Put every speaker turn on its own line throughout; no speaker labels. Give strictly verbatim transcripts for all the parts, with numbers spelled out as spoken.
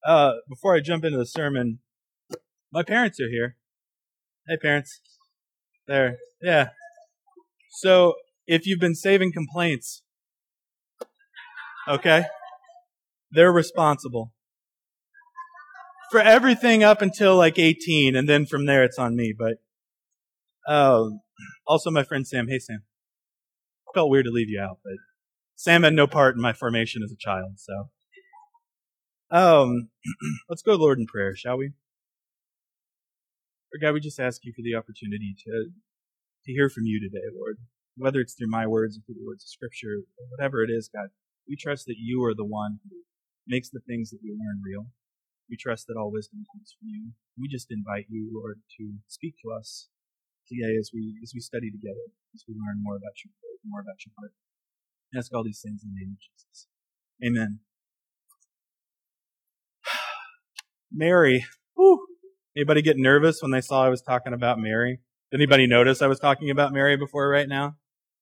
Uh, before I jump into the sermon, my parents are here. Hey, parents. There. Yeah. So, if you've been saving complaints, okay, they're responsible for everything up until like eighteen, and then from there it's on me. But uh, also my friend Sam. Hey, Sam. Felt weird to leave you out, but Sam had no part in my formation as a child, so. Um, let's go to the Lord in prayer, shall we? Or God, we just ask you for the opportunity to, to hear from you today, Lord. Whether it's through my words or through the words of Scripture, whatever it is, God, we trust that you are the one who makes the things that we learn real. We trust that all wisdom comes from you. We just invite you, Lord, to speak to us today as we as we study together, as we learn more about your word, more about your heart. I ask all these things in the name of Jesus. Amen. Mary. Whew. Anybody get nervous when they saw I was talking about Mary? Did anybody notice I was talking about Mary before right now?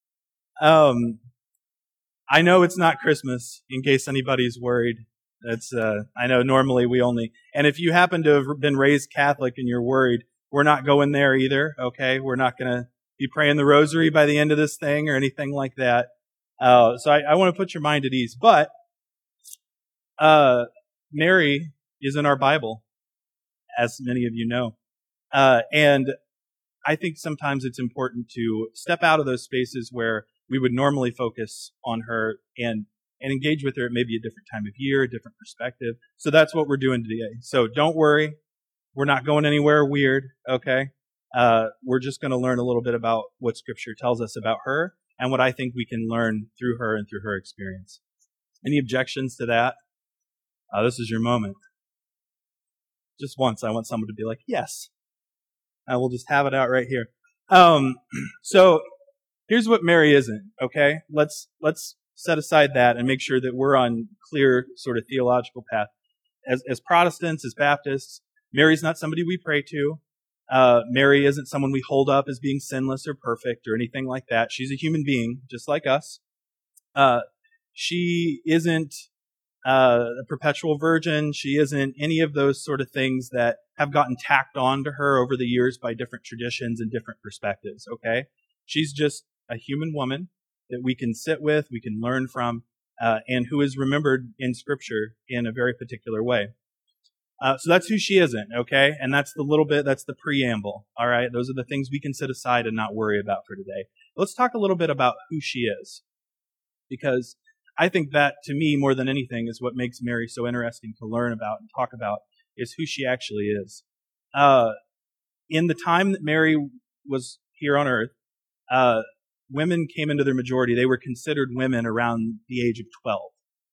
Um, I know it's not Christmas, in case anybody's worried. It's, uh, I know normally we only, and if you happen to have been raised Catholic and you're worried, we're not going there either, okay? We're not going to be praying the rosary by the end of this thing or anything like that. Uh, so I, I want to put your mind at ease. But, uh, Mary is in our Bible, as many of you know. Uh, and I think sometimes it's important to step out of those spaces where we would normally focus on her and, and engage with her at maybe a different time of year, a different perspective. So that's what we're doing today. So don't worry. We're not going anywhere weird, okay? Uh, we're just going to learn a little bit about what Scripture tells us about her and what I think we can learn through her and through her experience. Any objections to that? Uh, this is your moment. Just once, I want someone to be like, yes. I will just have it out right here. Um, so here's what Mary isn't, okay? Let's let's set aside that and make sure that we're on clear sort of theological path. As as Protestants, as Baptists, Mary's not somebody we pray to. Uh, Mary isn't someone we hold up as being sinless or perfect or anything like that. She's a human being, just like us. Uh, she isn't Uh, a perpetual virgin. She isn't any of those sort of things that have gotten tacked on to her over the years by different traditions and different perspectives, okay? She's just a human woman that we can sit with, we can learn from, uh, and who is remembered in Scripture in a very particular way. Uh, so that's who she isn't, okay? And that's the little bit, that's the preamble, all right? Those are the things we can set aside and not worry about for today. Let's talk a little bit about who she is, because I think that, to me, more than anything, is what makes Mary so interesting to learn about and talk about, is who she actually is. Uh, in the time that Mary was here on earth, uh, women came into their majority. They were considered women around the age of twelve.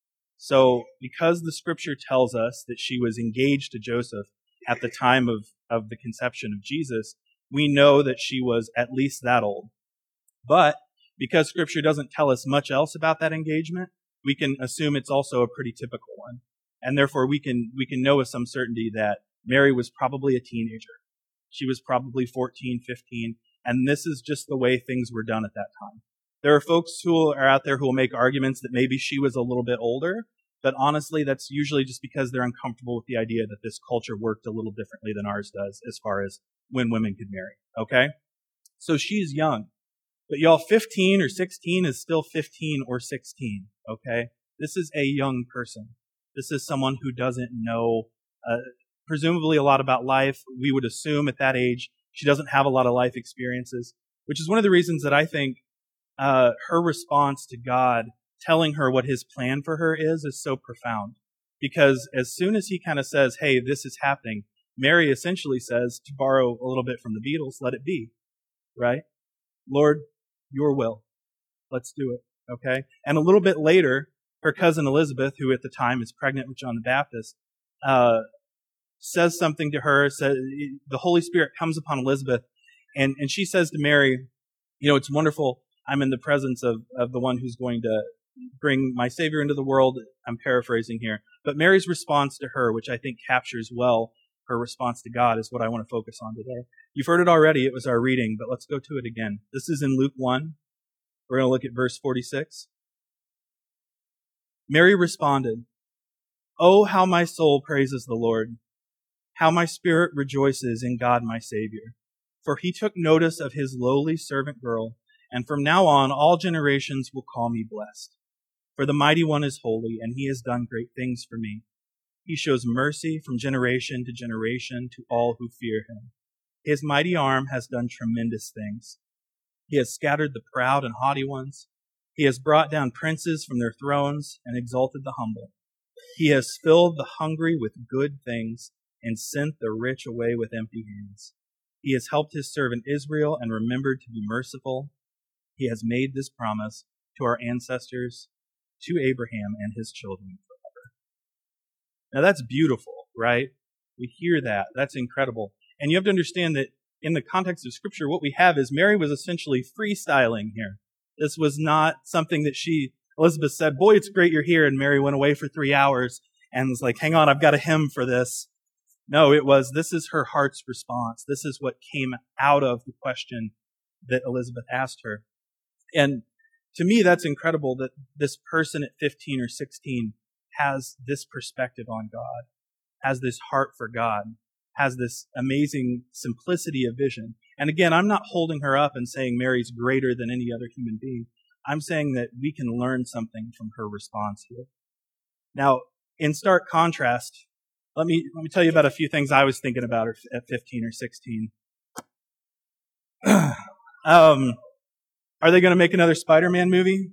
So because the Scripture tells us that she was engaged to Joseph at the time of, of the conception of Jesus, we know that she was at least that old. But because Scripture doesn't tell us much else about that engagement, we can assume it's also a pretty typical one. And therefore we can we can know with some certainty that Mary was probably a teenager. She was probably fourteen, fifteen, and this is just the way things were done at that time. There are folks who are out there who will make arguments that maybe she was a little bit older, but honestly that's usually just because they're uncomfortable with the idea that this culture worked a little differently than ours does as far as when women could marry, okay? So she's young. But y'all, fifteen or sixteen is still fifteen or sixteen, okay? This is a young person. This is someone who doesn't know, uh, presumably a lot about life. We would assume at that age she doesn't have a lot of life experiences, which is one of the reasons that I think uh, her response to God telling her what his plan for her is is so profound. Because as soon as he kind of says, hey, this is happening, Mary essentially says, to borrow a little bit from the Beatles, let it be, right? Lord, your will. Let's do it, okay? And a little bit later, her cousin Elizabeth, who at the time is pregnant with John the Baptist, uh, says something to her. Says, the Holy Spirit comes upon Elizabeth, and, and she says to Mary, you know, it's wonderful. I'm in the presence of, of the one who's going to bring my Savior into the world. I'm paraphrasing here. But Mary's response to her, which I think captures well her response to God, is what I want to focus on today. You've heard it already. It was our reading, but let's go to it again. This is in Luke one. We're going to look at verse forty-six. Mary responded, Oh, how my soul praises the Lord, how my spirit rejoices in God my Savior. For he took notice of his lowly servant girl, and from now on all generations will call me blessed. For the Mighty One is holy, and he has done great things for me. He shows mercy from generation to generation to all who fear him. His mighty arm has done tremendous things. He has scattered the proud and haughty ones. He has brought down princes from their thrones and exalted the humble. He has filled the hungry with good things and sent the rich away with empty hands. He has helped his servant Israel and remembered to be merciful. He has made this promise to our ancestors, to Abraham and his children forever. Now that's beautiful, right? We hear that. That's incredible. And you have to understand that in the context of Scripture, what we have is Mary was essentially freestyling here. This was not something that she, Elizabeth said, boy, it's great you're here. And Mary went away for three hours and was like, hang on, I've got a hymn for this. No, it was, this is her heart's response. This is what came out of the question that Elizabeth asked her. And to me, that's incredible that this person at fifteen or sixteen has this perspective on God, has this heart for God, has this amazing simplicity of vision. And again, I'm not holding her up and saying Mary's greater than any other human being. I'm saying that we can learn something from her response here. Now, in stark contrast, let me let me tell you about a few things I was thinking about at fifteen or sixteen. um, are they going to make another Spider-Man movie?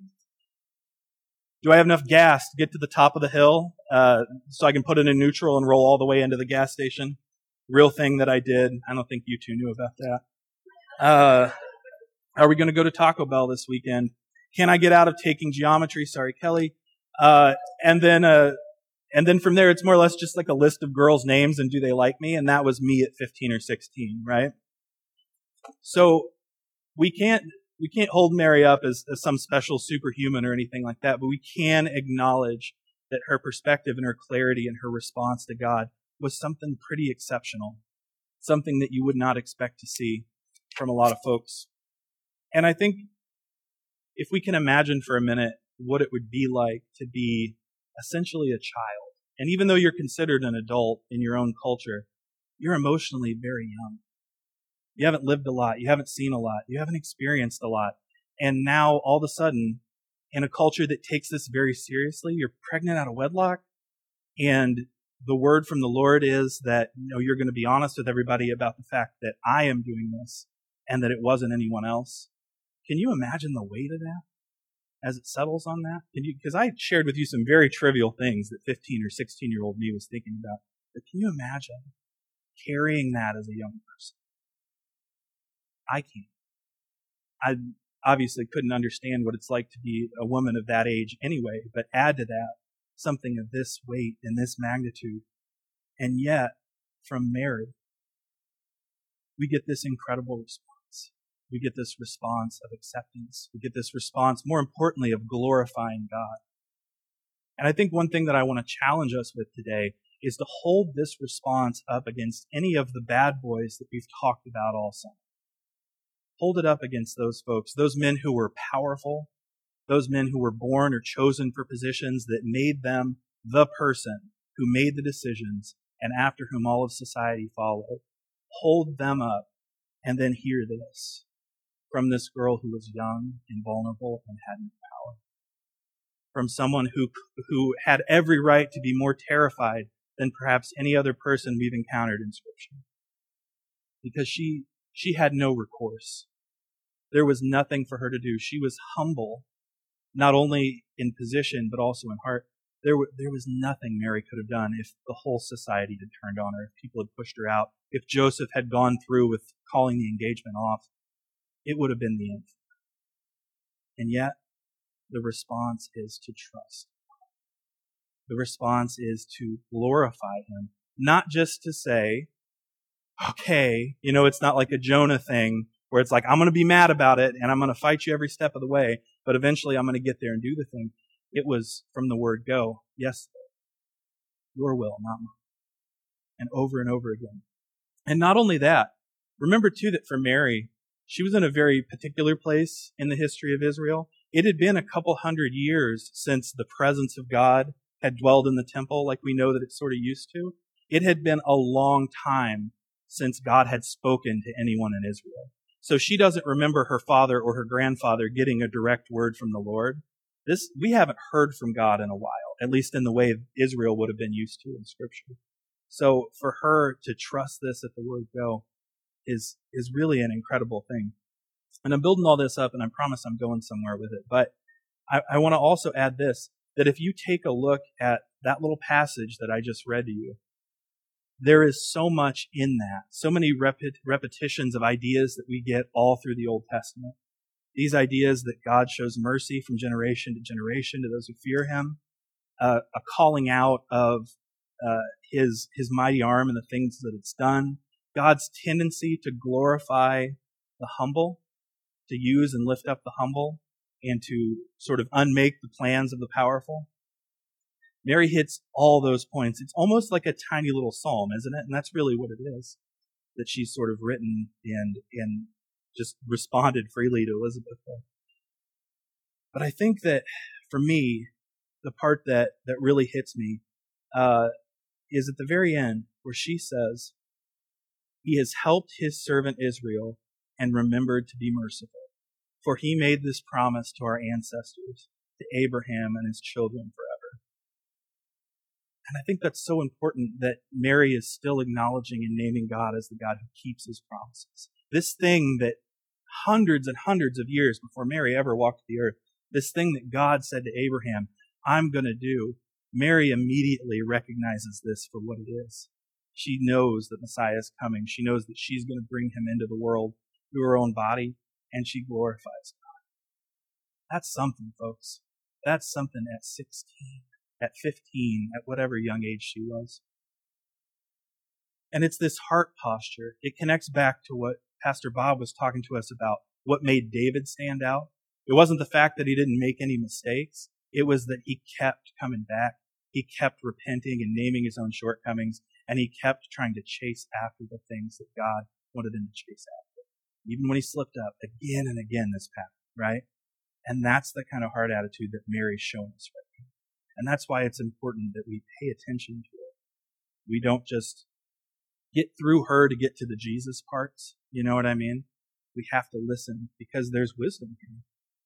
Do I have enough gas to get to the top of the hill uh, so I can put it in neutral and roll all the way into the gas station? Real thing that I did. I don't think you two knew about that. Uh, are we going to go to Taco Bell this weekend? Can I get out of taking geometry? Sorry, Kelly. Uh, and then, uh, and then from there, it's more or less just like a list of girls' names and do they like me? And that was me at fifteen or sixteen, right? So we can't, we can't hold Mary up as, as some special superhuman or anything like that, but we can acknowledge that her perspective and her clarity and her response to God was something pretty exceptional, something that you would not expect to see from a lot of folks. And I think if we can imagine for a minute what it would be like to be essentially a child, and even though you're considered an adult in your own culture, you're emotionally very young. You haven't lived a lot. You haven't seen a lot. You haven't experienced a lot. And now, all of a sudden, in a culture that takes this very seriously, you're pregnant out of wedlock, and the word from the Lord is that, you know, you're going to be honest with everybody about the fact that I am doing this and that it wasn't anyone else. Can you imagine the weight of that as it settles on that? Can you? Because I shared with you some very trivial things that fifteen or sixteen-year-old me was thinking about. But can you imagine carrying that as a young person? I can't. I obviously couldn't understand what it's like to be a woman of that age anyway, but add to that something of this weight and this magnitude. And yet, from Mary, we get this incredible response. We get this response of acceptance. We get this response, more importantly, of glorifying God. And I think one thing that I want to challenge us with today is to hold this response up against any of the bad boys that we've talked about all summer. Hold it up against those folks, those men who were powerful, those men who were born or chosen for positions that made them the person who made the decisions and after whom all of society followed. Hold them up and then hear this from this girl who was young and vulnerable and had no power. From someone who, who had every right to be more terrified than perhaps any other person we've encountered in Scripture. Because she, she had no recourse. There was nothing for her to do. She was humble, not only in position, but also in heart. There, were, there was nothing Mary could have done if the whole society had turned on her, if people had pushed her out, if Joseph had gone through with calling the engagement off. It would have been the end. And yet, the response is to trust. The response is to glorify Him. Not just to say, okay, you know, it's not like a Jonah thing where it's like, I'm going to be mad about it and I'm going to fight you every step of the way, but eventually I'm going to get there and do the thing. It was from the word go, yes, your will, not mine. And over and over again. And not only that, remember too that for Mary, she was in a very particular place in the history of Israel. It had been a couple hundred years since the presence of God had dwelled in the temple like we know that it sort of used to. It had been a long time since God had spoken to anyone in Israel. So she doesn't remember her father or her grandfather getting a direct word from the Lord. This, we haven't heard from God in a while, at least in the way Israel would have been used to in Scripture. So for her to trust this at the word go is, is really an incredible thing. And I'm building all this up, and I promise I'm going somewhere with it. But I, I want to also add this, that if you take a look at that little passage that I just read to you, there is so much in that, so many repet- repetitions of ideas that we get all through the Old Testament. These ideas that God shows mercy from generation to generation to those who fear him, uh, a calling out of uh, his his mighty arm and the things that it's done, God's tendency to glorify the humble, to use and lift up the humble, and to sort of unmake the plans of the powerful. Mary hits all those points. It's almost like a tiny little psalm, isn't it? And that's really what it is, that she's sort of written and and just responded freely to Elizabeth. But I think that for me, the part that, that really hits me uh, is at the very end where she says, "He has helped his servant Israel and remembered to be merciful. For he made this promise to our ancestors, to Abraham and his children forever." And I think that's so important that Mary is still acknowledging and naming God as the God who keeps his promises. This thing that hundreds and hundreds of years before Mary ever walked the earth, this thing that God said to Abraham, "I'm going to do," Mary immediately recognizes this for what it is. She knows that Messiah is coming. She knows that she's going to bring him into the world through her own body, and she glorifies God. That's something, folks. That's something at sixteen, at fifteen, at whatever young age she was. And it's this heart posture. It connects back to what Pastor Bob was talking to us about, what made David stand out. It wasn't the fact that he didn't make any mistakes. It was that he kept coming back. He kept repenting and naming his own shortcomings, and he kept trying to chase after the things that God wanted him to chase after. Even when he slipped up again and again this path, right? And that's the kind of heart attitude that Mary's shown us right now. And that's why it's important that we pay attention to it. We don't just get through her to get to the Jesus parts. You know what I mean? We have to listen because there's wisdom here.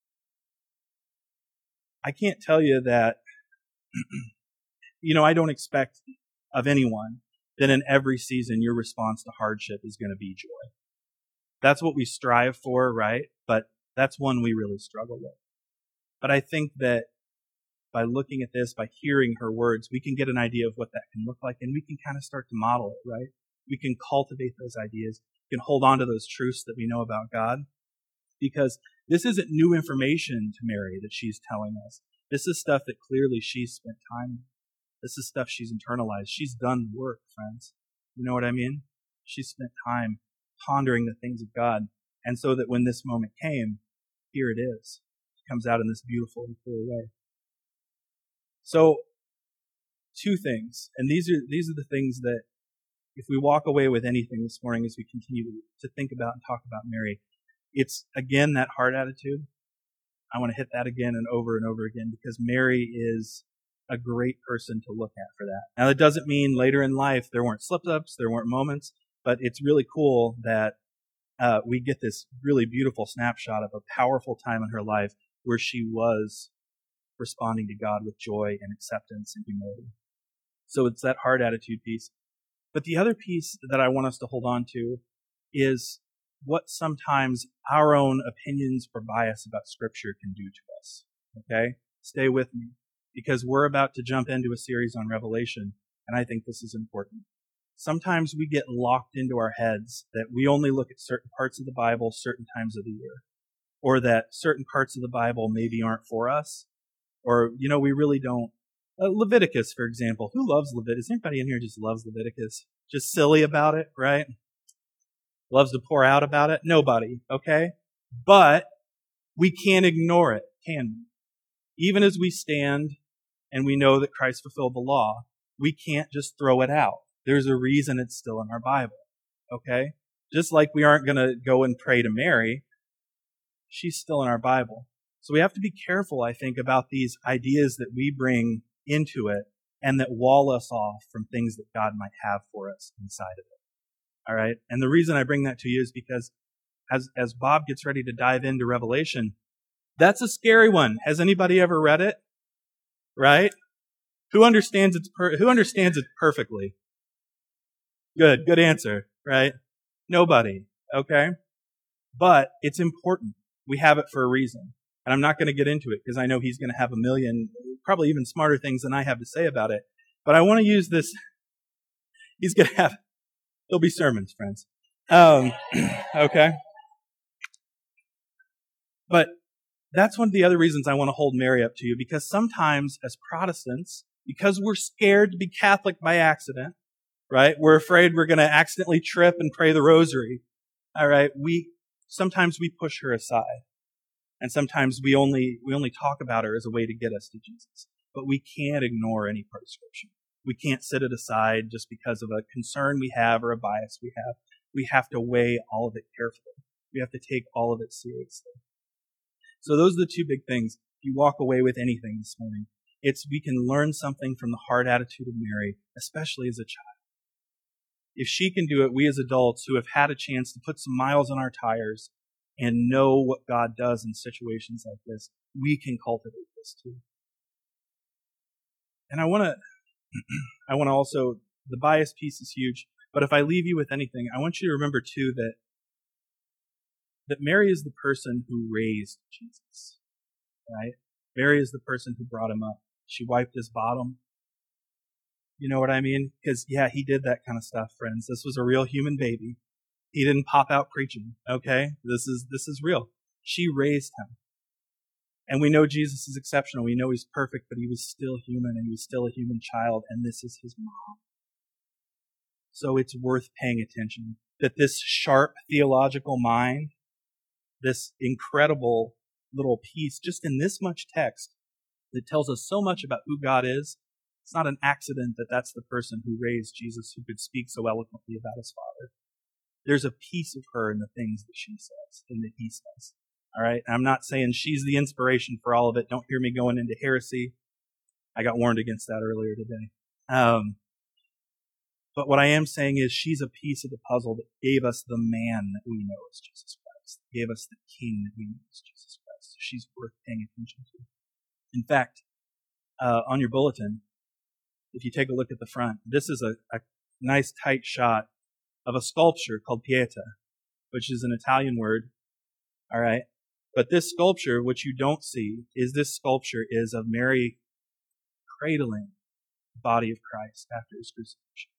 I can't tell you that, you know, I don't expect of anyone that in every season your response to hardship is going to be joy. That's what we strive for, right? But that's one we really struggle with. But I think that by looking at this, by hearing her words, we can get an idea of what that can look like, and we can kind of start to model it, right? We can cultivate those ideas. We can hold on to those truths that we know about God, because this isn't new information to Mary that she's telling us. This is stuff that clearly she's spent time with. This is stuff she's internalized. She's done work, friends. You know what I mean? She's spent time pondering the things of God. And so that when this moment came, here it is. It comes out in this beautiful and clear way. So, two things. And these are these are the things that if we walk away with anything this morning as we continue to, to think about and talk about Mary, it's, again, that heart attitude. I want to hit that again and over and over again because Mary is a great person to look at for that. Now, that doesn't mean later in life there weren't slip-ups, there weren't moments, but it's really cool that uh, we get this really beautiful snapshot of a powerful time in her life where she was responding to God with joy and acceptance and humility. So it's that heart attitude piece. But the other piece that I want us to hold on to is what sometimes our own opinions or bias about Scripture can do to us. Okay? Stay with me, because we're about to jump into a series on Revelation, and I think this is important. Sometimes we get locked into our heads that we only look at certain parts of the Bible certain times of the year, or that certain parts of the Bible maybe aren't for us, or, you know, we really don't. Uh, Leviticus, for example. Who loves Leviticus? Anybody in here just loves Leviticus? Just silly about it, right? Loves to pour out about it? Nobody, okay? But we can't ignore it, can we? Even as we stand and we know that Christ fulfilled the law, we can't just throw it out. There's a reason it's still in our Bible, okay? Just like we aren't going to go and pray to Mary, she's still in our Bible. So we have to be careful, I think, about these ideas that we bring into it and that wall us off from things that God might have for us inside of it. All right? And the reason I bring that to you is because as, as Bob gets ready to dive into Revelation, that's a scary one. Has anybody ever read it? Right? Who understands it, per- who understands it perfectly? Good, good answer, right? Nobody, okay? But it's important. We have it for a reason. And I'm not going to get into it because I know he's going to have a million, probably even smarter things than I have to say about it. But I want to use this. He's going to have, there'll be sermons, friends. Um, okay? But that's one of the other reasons I want to hold Mary up to you, because sometimes as Protestants, because we're scared to be Catholic by accident, right? We're afraid we're going to accidentally trip and pray the rosary. All right? We, sometimes we push her aside. And sometimes we only, we only talk about her as a way to get us to Jesus. But we can't ignore any part of Scripture. We can't set it aside just because of a concern we have or a bias we have. We have to weigh all of it carefully. We have to take all of it seriously. So those are the two big things. If you walk away with anything this morning, it's we can learn something from the heart attitude of Mary, especially as a child. If she can do it, we as adults who have had a chance to put some miles on our tires and know what God does in situations like this, we can cultivate this too. And I want to, I want to also, the bias piece is huge, but if I leave you with anything, I want you to remember too that, that Mary is the person who raised Jesus, right? Mary is the person who brought him up. She wiped his bottom. You know what I mean? Because, yeah, he did that kind of stuff, friends. This was a real human baby. He didn't pop out preaching, okay? This is this is real. She raised him. And we know Jesus is exceptional. We know he's perfect, but he was still human, and he was still a human child, and this is his mom. So it's worth paying attention that this sharp theological mind, this incredible little piece, just in this much text, that tells us so much about who God is, it's not an accident that that's the person who raised Jesus, who could speak so eloquently about his Father. There's a piece of her in the things that she says and that he says. All right? I'm not saying she's the inspiration for all of it. Don't hear me going into heresy. I got warned against that earlier today. Um, but what I am saying is she's a piece of the puzzle that gave us the man that we know as Jesus Christ, gave us the king that we know as Jesus Christ. So she's worth paying attention to. In fact, uh, on your bulletin, if you take a look at the front, this is a, a nice tight shot of a sculpture called Pieta, which is an Italian word, all right? But this sculpture, which you don't see, is this sculpture is of Mary cradling the body of Christ after his crucifixion.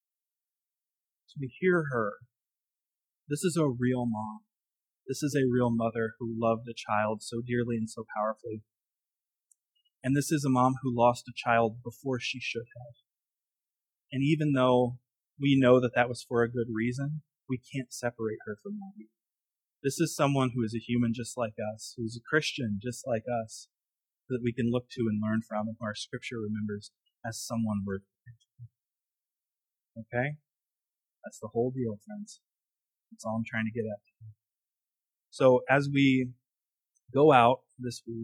So we hear her. This is a real mom. This is a real mother who loved a child so dearly and so powerfully. And this is a mom who lost a child before she should have. And even though we know that that was for a good reason, we can't separate her from that. This is someone who is a human just like us, who is a Christian just like us, that we can look to and learn from, and who our Scripture remembers as someone worth praying for. Okay? That's the whole deal, friends. That's all I'm trying to get at. So as we go out this week,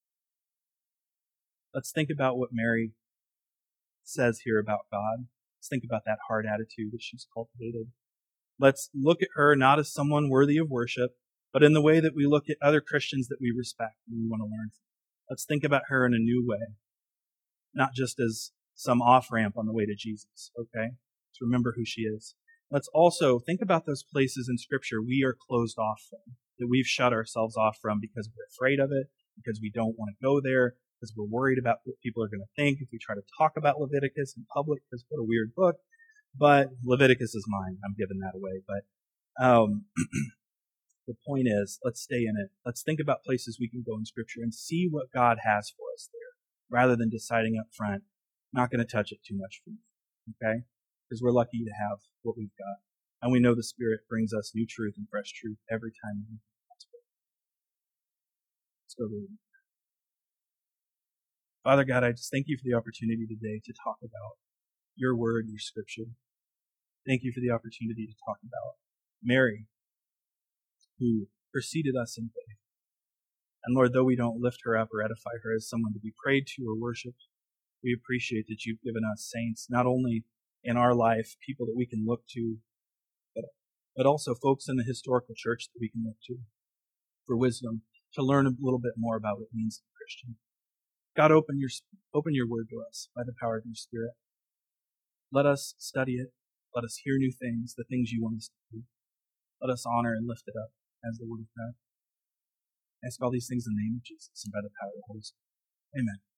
let's think about what Mary says here about God. Let's think about that heart attitude that she's cultivated. Let's look at her not as someone worthy of worship, but in the way that we look at other Christians that we respect and we want to learn from. Let's think about her in a new way, not just as some off-ramp on the way to Jesus, okay? Let's remember who she is. Let's also think about those places in Scripture we are closed off from, that we've shut ourselves off from because we're afraid of it, because we don't want to go there, because we're worried about what people are going to think if we try to talk about Leviticus in public, because what a weird book. But Leviticus is mine. I'm giving that away. But um, the point is, let's stay in it. Let's think about places we can go in Scripture and see what God has for us there, rather than deciding up front, not going to touch it too much for me. Okay? Because we're lucky to have what we've got. And we know the Spirit brings us new truth and fresh truth every time we read the Gospel. Let's go to it. Father God, I just thank you for the opportunity today to talk about your word, your Scripture. Thank you for the opportunity to talk about Mary, who preceded us in faith. And Lord, though we don't lift her up or edify her as someone to be prayed to or worshiped, We appreciate that you've given us saints, not only in our life, people that we can look to, but, but also folks in the historical church that we can look to for wisdom, to learn a little bit more about what it means to be Christian. God, open your, open your word to us by the power of your Spirit. Let us study it. Let us hear new things, the things you want us to do. Let us honor and lift it up as the word of God. I ask all these things in the name of Jesus and by the power of the Holy Spirit. Amen.